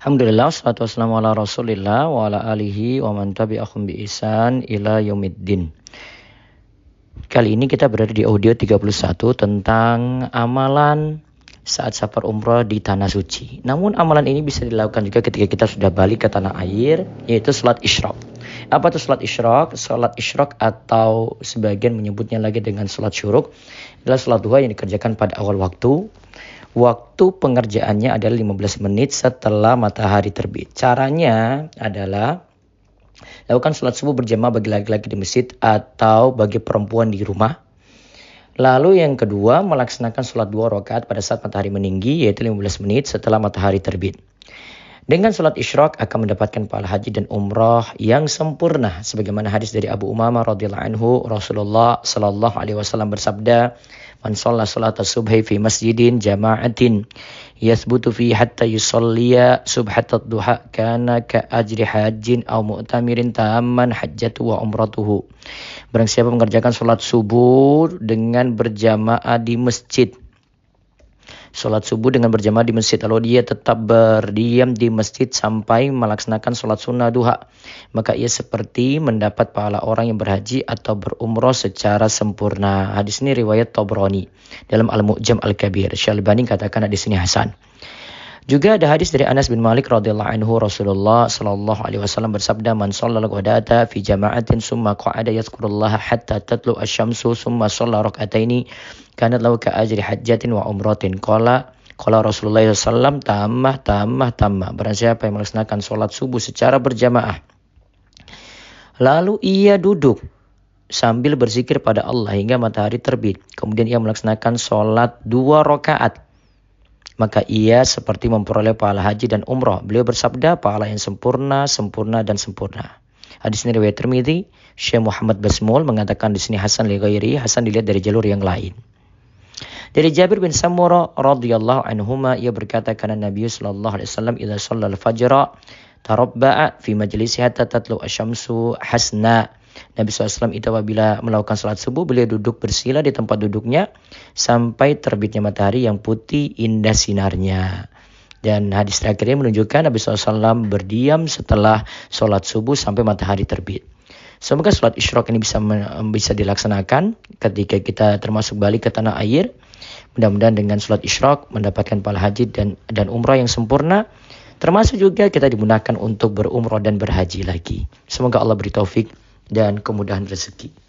Alhamdulillah, wassalatu wassalamu ala rasulillah wa ala alihi wa man tabi'ahum bi ihsan ila yaumiddin. Kali ini kita berada di audio 31 tentang amalan saat safar umrah di Tanah Suci. Namun amalan ini bisa dilakukan juga ketika kita sudah balik ke tanah air, yaitu sholat isyraq. Apa itu sholat isyraq? Sholat isyraq atau sebagian menyebutnya lagi dengan sholat syuruk adalah sholat duha yang dikerjakan pada awal waktu. Waktu pengerjaannya adalah 15 menit setelah matahari terbit. Caranya adalah lakukan sholat subuh berjamaah bagi laki-laki di masjid atau bagi perempuan di rumah. Lalu yang kedua, melaksanakan sholat 2 rakaat pada saat matahari meninggi, yaitu 15 menit setelah matahari terbit. Dengan sholat isyraq akan mendapatkan pahala haji dan umrah yang sempurna. Sebagaimana hadis dari Abu Umamah radhiyallahu anhu, Rasulullah sallallahu alaihi wasallam bersabda, "Man shalla salata subhi fi masjidin jama'atin yathbutu fi hatta yusalliya subhatat duha kana ka ajri hajjin aw mu'tamirin tamman hajjatu wa umratuhu." Barang siapa mengerjakan sholat subuh dengan berjamaah di masjid. Sholat subuh dengan berjamaah di masjid, lalu dia tetap berdiam di masjid sampai melaksanakan sholat sunnah duha, maka ia seperti mendapat pahala orang yang berhaji atau berumrah secara sempurna. Hadis ini riwayat Tabrani dalam Al-Mu'jam Al-Kabir. Syalbani katakan hadis ini hasan. Juga ada hadis dari Anas bin Malik radhiyallahu anhu, Rasulullah sallallahu alaihi wasallam bersabda, "Man shallal ghadata fi jama'atin summa qa'ada yadhkurullaha hatta tatlu asy-syamsu summa shalla rak'ataini kanat lahu ka ajri hajjatin wa umratin." Qala Rasulullah sallallahu alaihi wasallam tamah. Barang siapa yang melaksanakan salat subuh secara berjamaah lalu ia duduk sambil berzikir pada Allah hingga matahari terbit, kemudian ia melaksanakan salat 2 rakaat, maka ia seperti memperoleh pahala haji dan umrah. Beliau bersabda, pahala yang sempurna, sempurna, dan sempurna. Hadis ini riwayat Tirmidzi. Syekh Muhammad Basmul mengatakan di sini hasan li ghairi, hasan dilihat dari jalur yang lain. Dari Jabir bin Samurah radhiyallahu anhuma, ia berkata, kana Nabi sallallahu alaihi wasallam idza shallal fajra tarabba'a fi majlisi hatta tatlu asy-syamsu hasna. Nabi SAW itu apabila melakukan salat subuh, beliau duduk bersila di tempat duduknya sampai terbitnya matahari yang putih indah sinarnya. Dan hadis terakhirnya menunjukkan Nabi SAW berdiam setelah salat subuh sampai matahari terbit. Semoga salat isyraq ini bisa dilaksanakan ketika kita termasuk balik ke tanah air. Mudah-mudahan dengan salat isyraq mendapatkan pahala haji dan umrah yang sempurna. Termasuk juga kita dimudahkan untuk berumrah dan berhaji lagi. Semoga Allah beri taufik dan kemudahan rezeki.